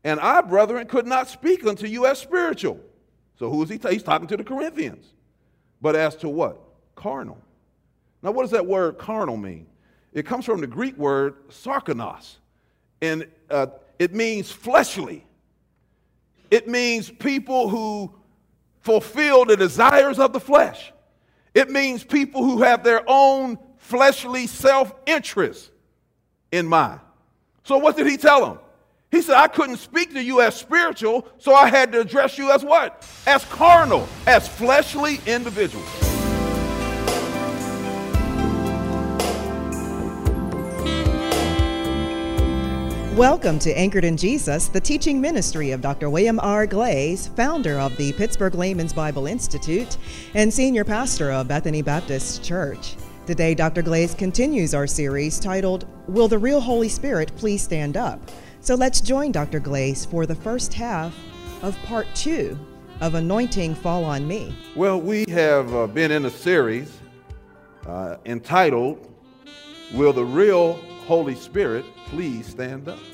And I, brethren, could not speak unto you as spiritual. So who is he? He's talking to the Corinthians. But as to what? Carnal. Now, what does that word carnal mean? It comes from the Greek word sarkonos. And it means fleshly. It means people who fulfill the desires of the flesh. It means people who have their own fleshly self-interest in mind. So what did he tell them? He said, I couldn't speak to you as spiritual, so I had to address you as what? As carnal, as fleshly individuals. Welcome to Anchored in Jesus, the teaching ministry of Dr. William R. Glaze, founder of the Pittsburgh Layman's Bible Institute and senior pastor of Bethany Baptist Church. Today, Dr. Glaze continues our series titled, Will the Real Holy Spirit Please Stand Up? So let's join Dr. Glaze for the first half of part 2 of Anointing Fall on Me. Well, we have been in a series entitled, Will the Real Holy Spirit Please Stand Up?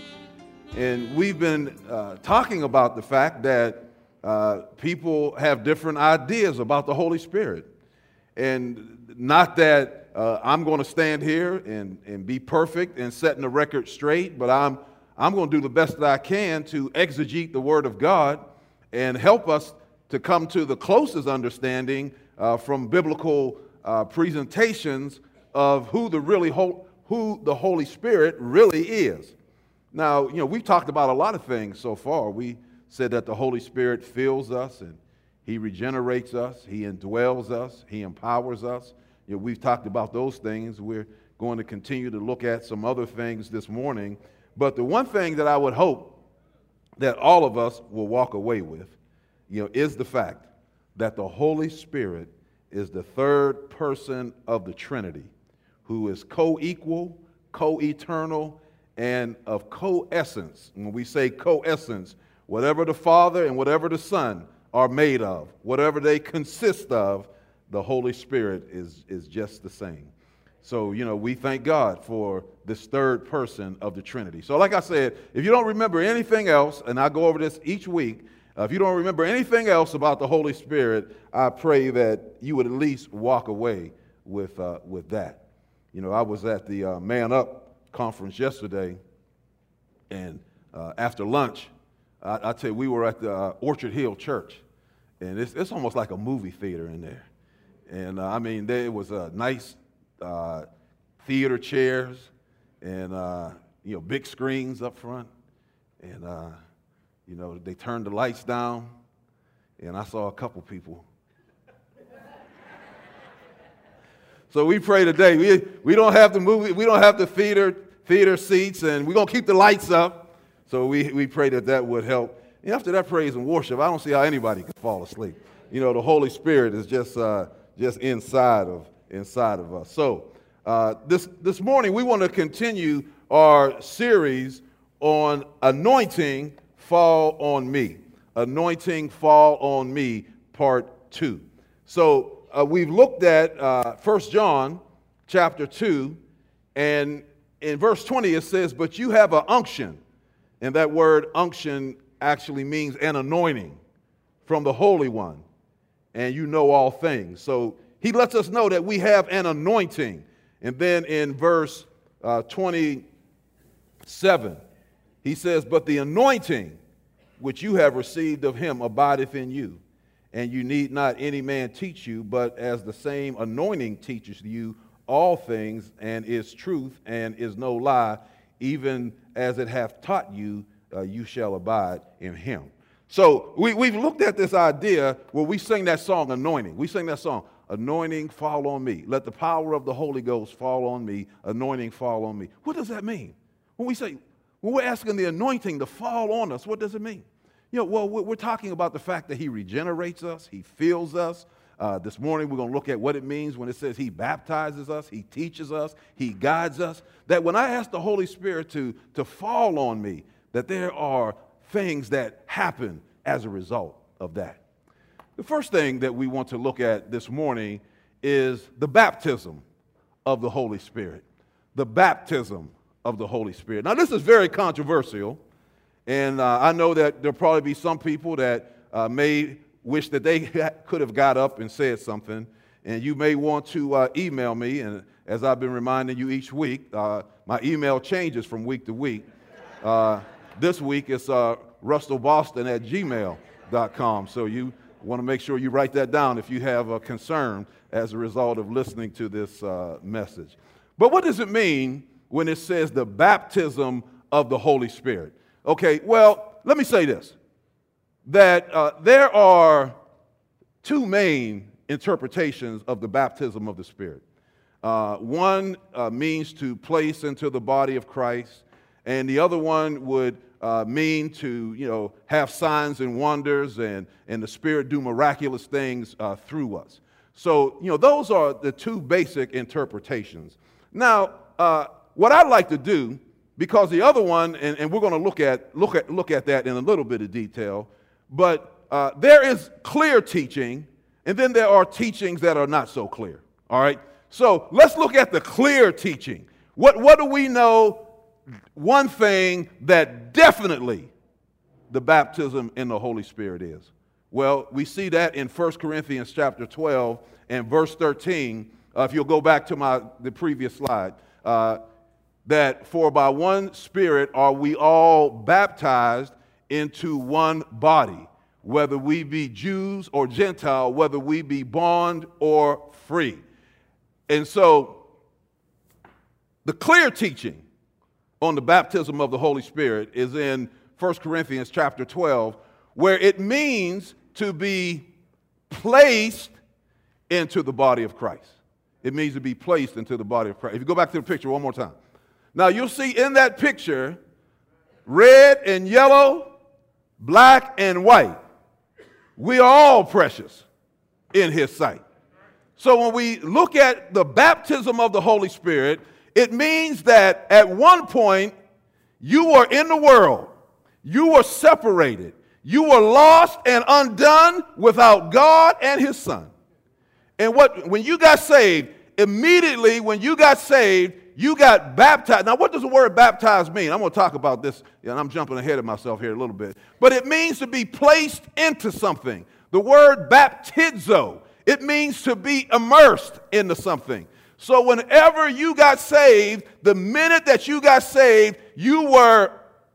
And we've been talking about the fact that people have different ideas about the Holy Spirit. And not that I'm going to stand here and be perfect and setting the record straight, but I'm going to do the best that I can to exegete the Word of God and help us to come to the closest understanding from biblical presentations of who the Holy Spirit really is. Now, we've talked about a lot of things so far. We said that the Holy Spirit fills us and He regenerates us, He indwells us, He empowers us. We've talked about those things. We're going to continue to look at some other things this morning. But the one thing that I would hope that all of us will walk away with, is the fact that the Holy Spirit is the third person of the Trinity, who is co-equal, co-eternal, and of co-essence. When we say co-essence, whatever the Father and whatever the Son are made of, whatever they consist of, the Holy Spirit is just the same. So, we thank God for this third person of the Trinity. So like I said, if you don't remember anything else, and I go over this each week, if you don't remember anything else about the Holy Spirit, I pray that you would at least walk away with that. I was at the Man Up conference yesterday, and after lunch, I tell you, we were at the Orchard Hill Church, and it's almost like a movie theater in there. And there was a nice theater chairs and big screens up front, and they turned the lights down, and I saw a couple people. So we pray today. We don't have the movie, we don't have the theater seats, and we're gonna keep the lights up. So we pray that would help. And after that praise and worship, I don't see how anybody can fall asleep. The Holy Spirit is just inside of us. So this morning we want to continue our series on Anointing Fall on Me. Anointing Fall on Me, part 2. So we've looked at 1 John chapter 2, and in verse 20 it says, but you have an unction. And that word unction actually means an anointing from the Holy One, and you know all things. So he lets us know that we have an anointing. And then in verse 27, he says, but the anointing which you have received of him abideth in you, and you need not any man teach you, but as the same anointing teaches you all things, and is truth, and is no lie, even as it hath taught you, you shall abide in him. So we've looked at this idea where we sing that song, Anointing. We sing that song, Anointing Fall on Me. Let the power of the Holy Ghost fall on me. Anointing fall on me. What does that mean? When we're asking the anointing to fall on us, what does it mean? We're talking about the fact that he regenerates us, he fills us. This morning we're going to look at what it means when it says he baptizes us, he teaches us, he guides us. That when I ask the Holy Spirit to fall on me, that there are things that happen as a result of that. The first thing that we want to look at this morning is the baptism of the Holy Spirit. The baptism of the Holy Spirit. Now, this is very controversial, And I know that there'll probably be some people that may wish that they could have got up and said something. And you may want to email me. And as I've been reminding you each week, my email changes from week to week. This week it's russellboston@gmail.com. So you want to make sure you write that down if you have a concern as a result of listening to this message. But what does it mean when it says the baptism of the Holy Spirit? Okay, well, let me say this, that there are two main interpretations of the baptism of the Spirit. One means to place into the body of Christ, and the other one would mean to, have signs and wonders and the Spirit do miraculous things through us. So, those are the two basic interpretations. Now, what I'd like to do, because the other one, and we're going to look at that in a little bit of detail, but there is clear teaching, and then there are teachings that are not so clear. All right. So let's look at the clear teaching. What do we know? One thing that definitely the baptism in the Holy Spirit is. Well, we see that in 1 Corinthians chapter 12 and verse 13. If you'll go back to the previous slide, that for by one Spirit are we all baptized into one body, whether we be Jews or Gentile, whether we be bond or free. And so the clear teaching on the baptism of the Holy Spirit is in 1 Corinthians chapter 12, where it means to be placed into the body of Christ. It means to be placed into the body of Christ. If you go back to the picture one more time. Now you'll see in that picture, red and yellow, black and white. We are all precious in His sight. So when we look at the baptism of the Holy Spirit, it means that at one point you were in the world, you were separated, you were lost and undone without God and His Son. And when you got saved, immediately when you got saved, you got baptized. Now, what does the word baptized mean? I'm going to talk about this, and I'm jumping ahead of myself here a little bit. But it means to be placed into something. The word baptizo, it means to be immersed into something. So whenever you got saved, the minute that you got saved, you were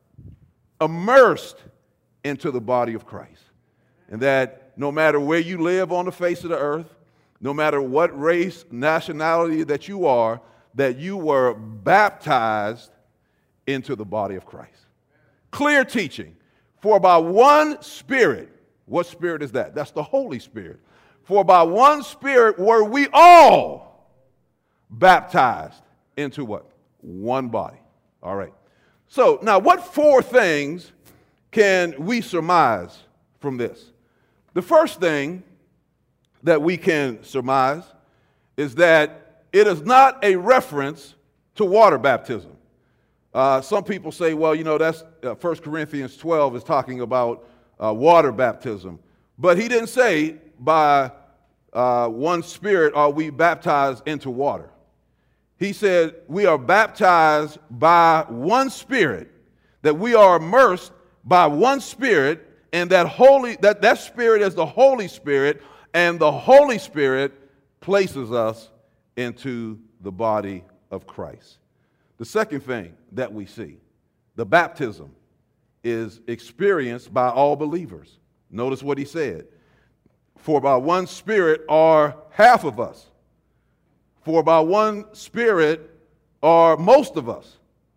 immersed into the body of Christ. And that no matter where you live on the face of the earth, no matter what race, nationality that you are, that you were baptized into the body of Christ. Clear teaching. For by one Spirit, what Spirit is that? That's the Holy Spirit. For by one Spirit were we all baptized into what? One body. All right. So now what four things can we surmise from this? The first thing that we can surmise is that it is not a reference to water baptism. Some people say, well, that's 1 Corinthians 12 is talking about water baptism. But he didn't say by one Spirit are we baptized into water. He said we are baptized by one Spirit, that we are immersed by one Spirit, and that Spirit is the Holy Spirit, and the Holy Spirit places us into the body of Christ. The second thing that we see, the baptism is experienced by all believers. Notice what he said. For by one Spirit are half of us. For by one Spirit are most of us.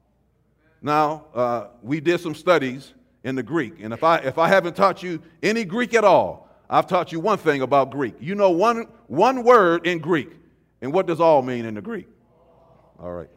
Now, we did some studies in the Greek, and if I haven't taught you any Greek at all, I've taught you one thing about Greek. You know one word in Greek. And what does all mean in the Greek? All right.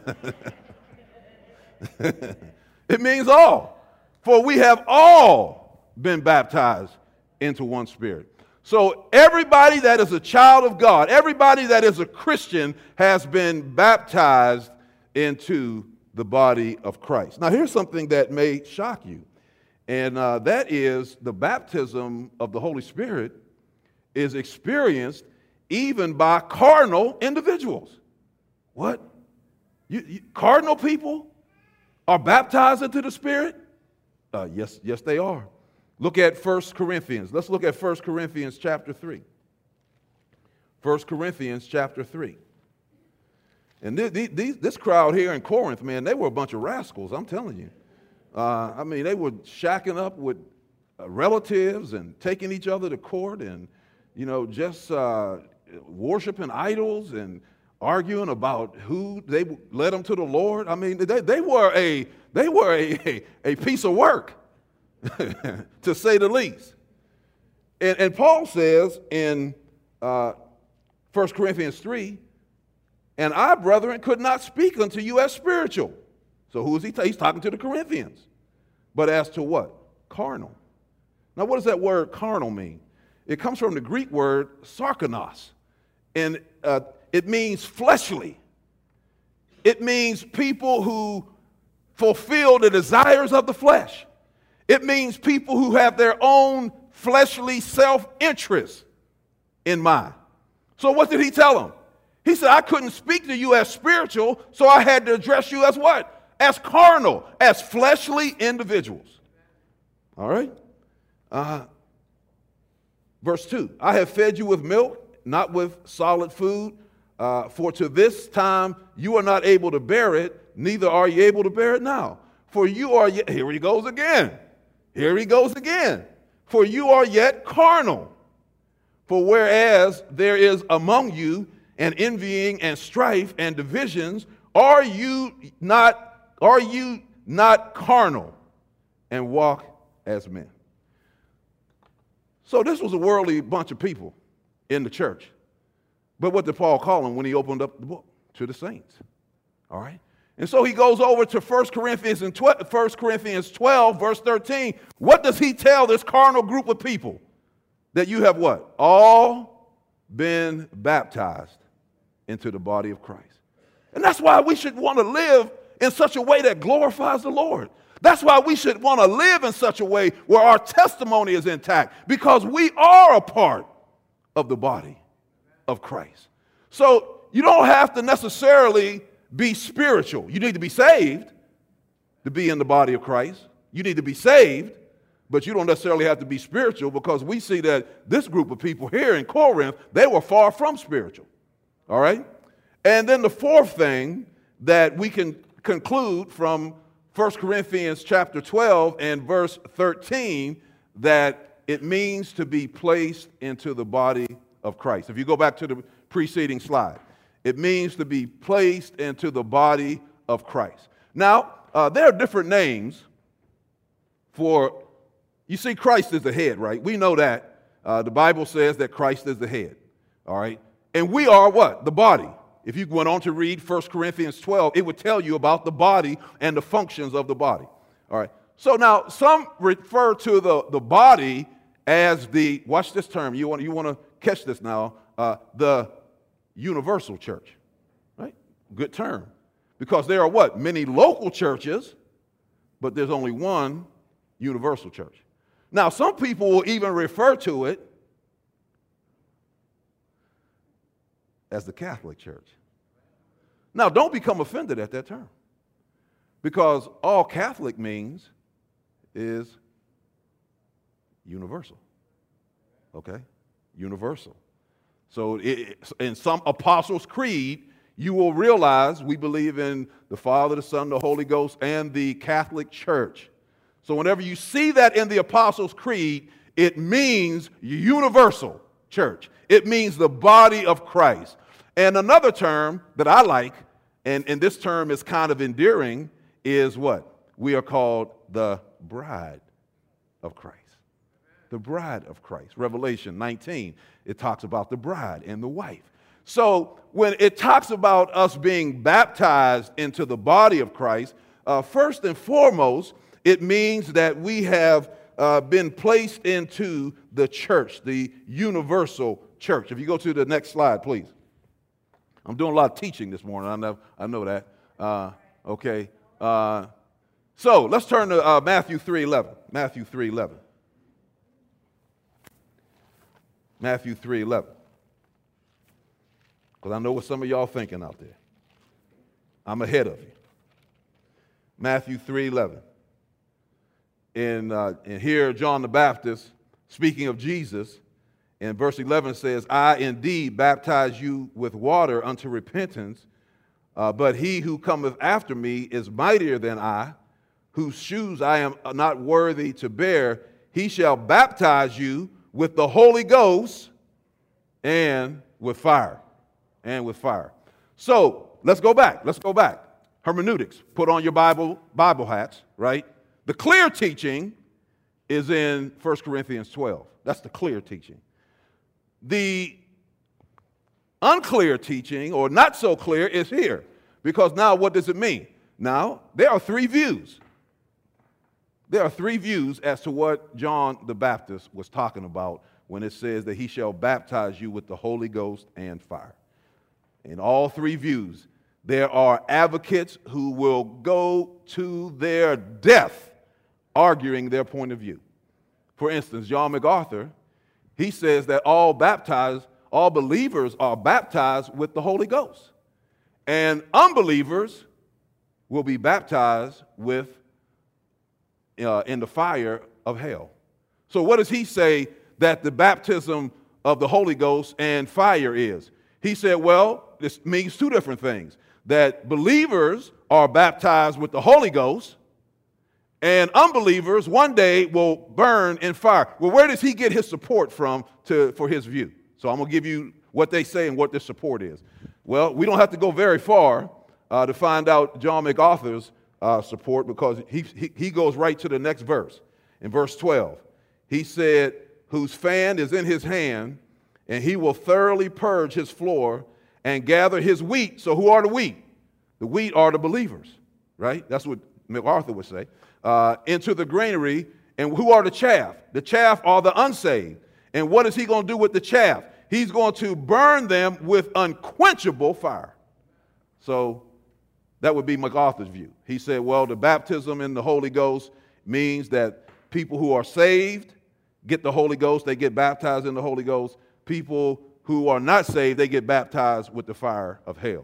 It means all. For we have all been baptized into one Spirit. So everybody that is a child of God, everybody that is a Christian has been baptized into the body of Christ. Now here's something that may shock you. And that is the baptism of the Holy Spirit is experienced even by carnal individuals. What? Cardinal people are baptized into the Spirit? Yes, they are. Look at 1 Corinthians. Let's look at 1 Corinthians chapter 3. 1 Corinthians chapter 3. And this crowd here in Corinth, man, they were a bunch of rascals, I'm telling you. I mean, they were shacking up with relatives and taking each other to court and, just worshiping idols and arguing about who they led them to the Lord. I mean, they were a piece of work, to say the least. And Paul says in 1 Corinthians 3, and I, brethren, could not speak unto you as spiritual. So who is he? He's talking to the Corinthians. But as to what? Carnal. Now, what does that word carnal mean? It comes from the Greek word sarkonos, and it means fleshly. It means people who fulfill the desires of the flesh. It means people who have their own fleshly self-interest in mind. So what did he tell them? He said, I couldn't speak to you as spiritual, so I had to address you as what? As carnal, as fleshly individuals. All right? Verse 2, I have fed you with milk, not with solid food, for to this time you are not able to bear it, neither are you able to bear it now. For you are yet, here he goes again. Here he goes again. For you are yet carnal. For whereas there is among you and envying and strife and divisions, are you not carnal and walk as men? So this was a worldly bunch of people in the church. But what did Paul call them when he opened up the book? To the saints. All right? And so he goes over to 1 Corinthians 12, verse 13. What does he tell this carnal group of people? That you have what? All been baptized into the body of Christ. And that's why we should want to live in such a way that glorifies the Lord. That's why we should want to live in such a way where our testimony is intact, because we are a part of the body of Christ. So you don't have to necessarily be spiritual. You need to be saved to be in the body of Christ. You need to be saved, but you don't necessarily have to be spiritual, because we see that this group of people here in Corinth, they were far from spiritual. All right? And then the fourth thing that we can conclude from 1 Corinthians chapter 12 and verse 13, that it means to be placed into the body of Christ. If you go back to the preceding slide, it means to be placed into the body of Christ. Now, there are different names for, you see, Christ is the head, right? We know that. The Bible says that Christ is the head, all right? And we are what? The body. If you went on to read 1 Corinthians 12, it would tell you about the body and the functions of the body. All right. So now some refer to the body as the, watch this term, you want to catch this now, the universal church. Right? Good term. Because there are what? Many local churches, but there's only one universal church. Now some people will even refer to it as the Catholic Church. Now, don't become offended at that term, because all Catholic means is universal. Okay? Universal. So in some Apostles' Creed, you will realize we believe in the Father, the Son, the Holy Ghost, and the Catholic Church. So whenever you see that in the Apostles' Creed, it means universal church. It means the body of Christ. And another term that I like, and this term is kind of endearing, is what? We are called the bride of Christ. The bride of Christ. Revelation 19, it talks about the bride and the wife. So when it talks about us being baptized into the body of Christ, first and foremost, it means that we have been placed into the church, the universal church. If you go to the next slide, please. I'm doing a lot of teaching this morning. I know that. Okay. So let's turn to Matthew 3:11. Matthew 3:11. Matthew 3:11. Because I know what some of y'all thinking out there. I'm ahead of you. Matthew 3:11. And here John the Baptist, speaking of Jesus, in verse 11 says, I indeed baptize you with water unto repentance, but he who cometh after me is mightier than I, whose shoes I am not worthy to bear. He shall baptize you with the Holy Ghost and with fire. And with fire. So let's go back. Hermeneutics. Put on your Bible hats, right? The clear teaching is in 1 Corinthians 12. That's the clear teaching. The unclear teaching, or not so clear, is here. Because now what does it mean? Now, there are three views. There are three views as to what John the Baptist was talking about when it says that he shall baptize you with the Holy Ghost and fire. In all three views, there are advocates who will go to their death arguing their point of view. For instance, John MacArthur, he says that all believers are baptized with the Holy Ghost. And unbelievers will be baptized with in the fire of hell. So what does he say that the baptism of the Holy Ghost and fire is? He said, well, this means two different things. That believers are baptized with the Holy Ghost, and unbelievers one day will burn in fire. Well, where does he get his support from for his view? So I'm going to give you what they say and what their support is. Well, we don't have to go very far to find out John MacArthur's support, because he goes right to the next verse. In verse 12, he said, whose fan is in his hand, and he will thoroughly purge his floor and gather his wheat. So who are the wheat? The wheat are the believers, right? That's what MacArthur would say. Into the granary. And who are the chaff? The chaff are the unsaved. And what is he going to do with the chaff? He's going to burn them with unquenchable fire. So that would be MacArthur's view. He said, well, the baptism in the Holy Ghost means that people who are saved get the Holy Ghost. They get baptized in the Holy Ghost. People who are not saved, they get baptized with the fire of hell.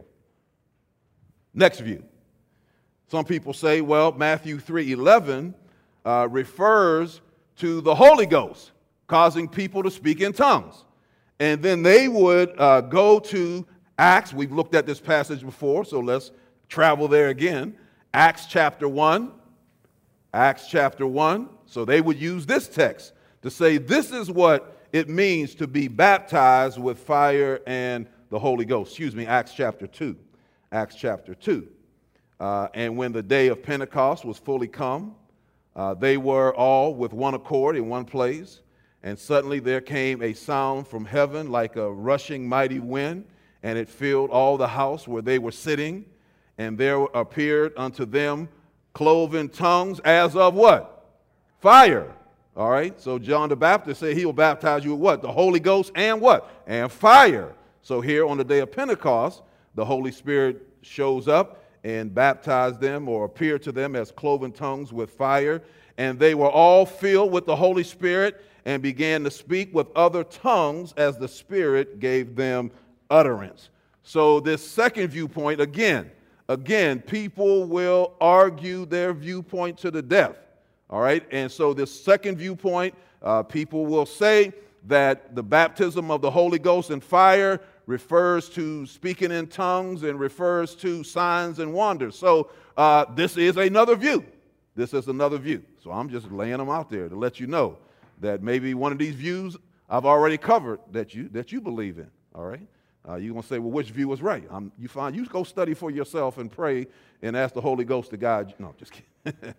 Next view. Some people say, well, Matthew 3:11 refers to the Holy Ghost causing people to speak in tongues. And then they would go to Acts. We've looked at this passage before, so let's travel there again. Acts chapter 1. Acts chapter 1. So they would use this text to say this is what it means to be baptized with fire and the Holy Ghost. Excuse me, Acts chapter 2. Acts chapter 2. And when the day of Pentecost was fully come, they were all with one accord in one place. And suddenly there came a sound from heaven like a rushing mighty wind, and it filled all the house where they were sitting. And there appeared unto them cloven tongues as of what? Fire. All right, so John the Baptist said he will baptize you with what? The Holy Ghost and what? And fire. So here on the day of Pentecost, the Holy Spirit shows up and baptized them, or appeared to them as cloven tongues with fire. And they were all filled with the Holy Spirit and began to speak with other tongues as the Spirit gave them utterance. So this second viewpoint, again, people will argue their viewpoint to the death. All right, and so this second viewpoint, people will say that the baptism of the Holy Ghost and fire refers to speaking in tongues and refers to signs and wonders. So this is another view. This is another view. So I'm just laying them out there to let you know that maybe one of these views I've already covered that you believe in. All right, you're gonna say, well, which view is right? You go study for yourself and pray and ask the Holy Ghost to guide you. No, just kidding.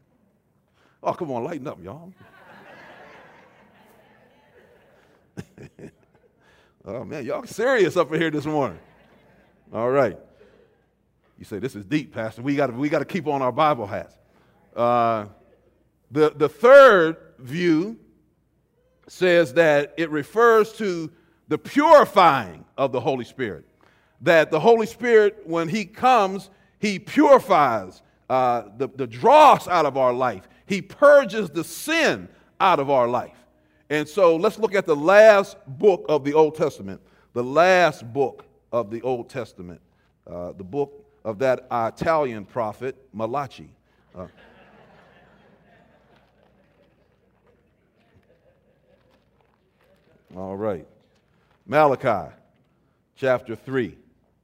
Oh, come on, lighten up, y'all. Oh, man, y'all serious up in here this morning. All right. You say, this is deep, Pastor. We got to keep on our Bible hats. The third view says that it refers to the purifying of the Holy Spirit. That the Holy Spirit, when he comes, he purifies the dross out of our life. He purges the sin out of our life. And so let's look at the last book of the Old Testament. The last book of the Old Testament. The book of that Italian prophet, Malachi. All right. Malachi chapter 3.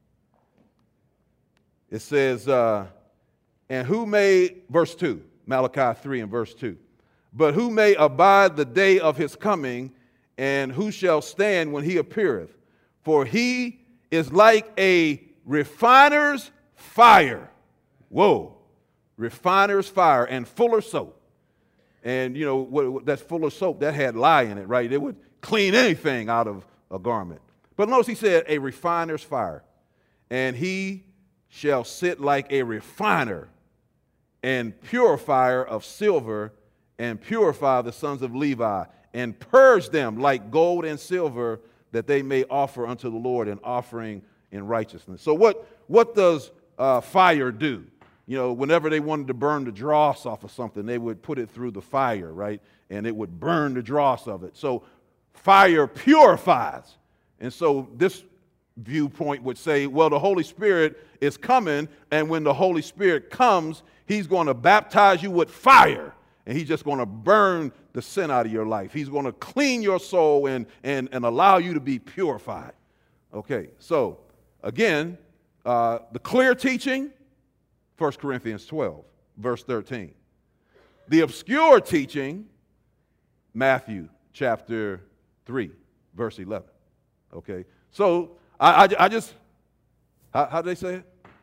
It says, and who may, verse 2, Malachi 3 and verse 2. But who may abide the day of his coming, and who shall stand when he appeareth? For he is like a refiner's fire. Whoa. Refiner's fire and fuller soap. And, you know, that fuller soap, that had lye in it, right? It would clean anything out of a garment. But notice he said a refiner's fire. And he shall sit like a refiner and purifier of silver, and purify the sons of Levi, and purge them like gold and silver, that they may offer unto the Lord an offering in righteousness. So what does fire do? You know, whenever they wanted to burn the dross off of something, they would put it through the fire, right? And it would burn the dross of it. So fire purifies. And so this viewpoint would say, well, the Holy Spirit is coming, and when the Holy Spirit comes, he's going to baptize you with fire, and he's just going to burn the sin out of your life. He's going to clean your soul and allow you to be purified. Okay, so again, the clear teaching, 1 Corinthians 12, verse 13. The obscure teaching, Matthew chapter 3, verse 11. Okay, so I just, how do they say it?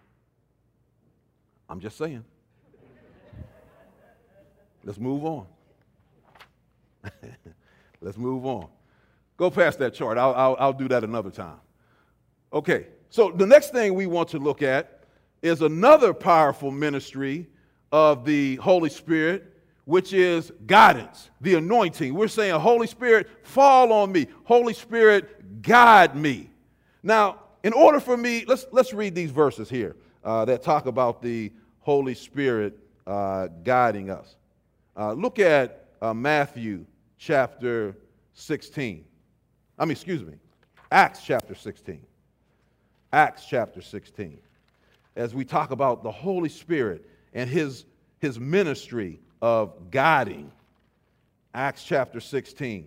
I'm just saying. Let's move on. Let's move on. Go past that chart. I'll do that another time. Okay, so the next thing we want to look at is another powerful ministry of the Holy Spirit, which is guidance, the anointing. We're saying, Holy Spirit, fall on me. Holy Spirit, guide me. Now, in order for me, let's read these verses here that talk about the Holy Spirit guiding us. Look at Matthew chapter 16. Acts chapter 16. Acts chapter 16. As we talk about the Holy Spirit and his ministry of guiding. Acts chapter 16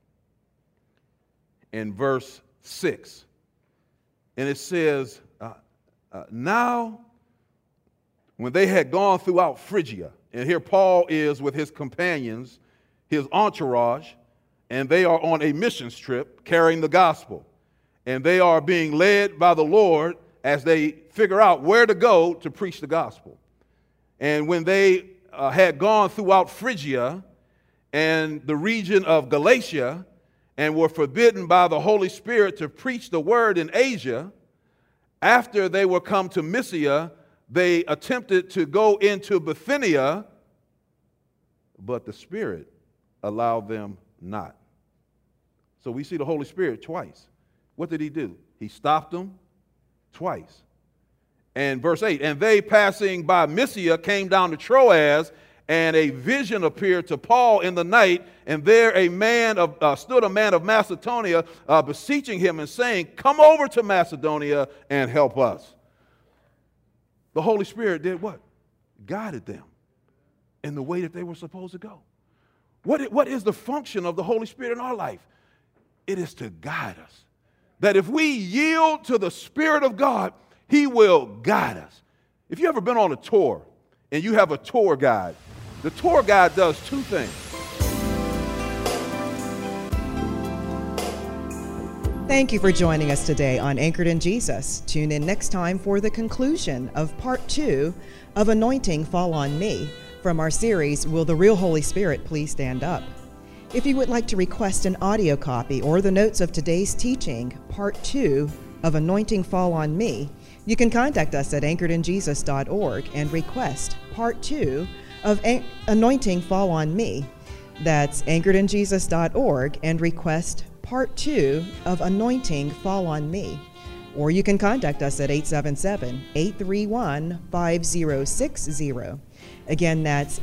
in verse 6. And it says, now when they had gone throughout Phrygia, and here Paul is with his companions, his entourage, and they are on a missions trip carrying the gospel. And they are being led by the Lord as they figure out where to go to preach the gospel. And when they had gone throughout Phrygia and the region of Galatia and were forbidden by the Holy Spirit to preach the word in Asia, after they were come to Mysia, they attempted to go into Bithynia, but the Spirit allowed them not. So we see the Holy Spirit twice. What did he do? He stopped them twice. And verse 8, and they passing by Mysia came down to Troas, and a vision appeared to Paul in the night, and there stood a man of Macedonia beseeching him and saying, come over to Macedonia and help us. The Holy Spirit did what? Guided them in the way that they were supposed to go. What is the function of the Holy Spirit in our life? It is to guide us. That if we yield to the Spirit of God, he will guide us. If you've ever been on a tour and you have a tour guide, the tour guide does two things. Thank you for joining us today on Anchored in Jesus. Tune in next time for the conclusion of part 2 of Anointing Fall on Me from our series, Will the Real Holy Spirit Please Stand Up? If you would like to request an audio copy or the notes of today's teaching, part 2 of Anointing Fall on Me, you can contact us at anchoredinjesus.org and request part 2 of Anointing Fall on Me. That's anchoredinjesus.org and request part 2 of Anointing Fall on Me. Or you can contact us at 877-831-5060. Again, that's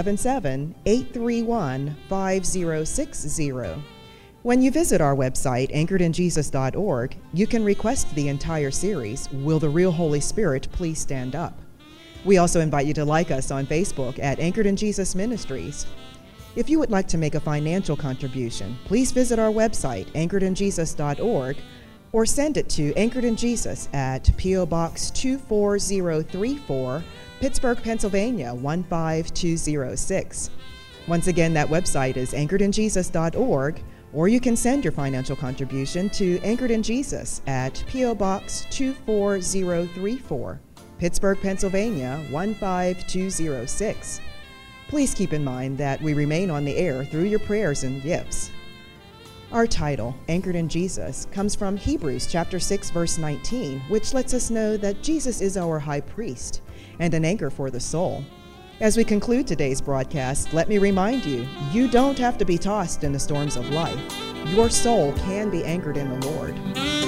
877-831-5060. When you visit our website, anchoredinjesus.org, you can request the entire series, Will the Real Holy Spirit Please Stand Up? We also invite you to like us on Facebook at Anchored in Jesus Ministries. If you would like to make a financial contribution, please visit our website, anchoredinjesus.org, or send it to Anchored in Jesus at P.O. Box 24034, Pittsburgh, Pennsylvania 15206. Once again, that website is anchoredinjesus.org, or you can send your financial contribution to Anchored in Jesus at P.O. Box 24034, Pittsburgh, Pennsylvania 15206. Please keep in mind that we remain on the air through your prayers and gifts. Our title, Anchored in Jesus, comes from Hebrews chapter 6, verse 19, which lets us know that Jesus is our high priest and an anchor for the soul. As we conclude today's broadcast, let me remind you, you don't have to be tossed in the storms of life. Your soul can be anchored in the Lord.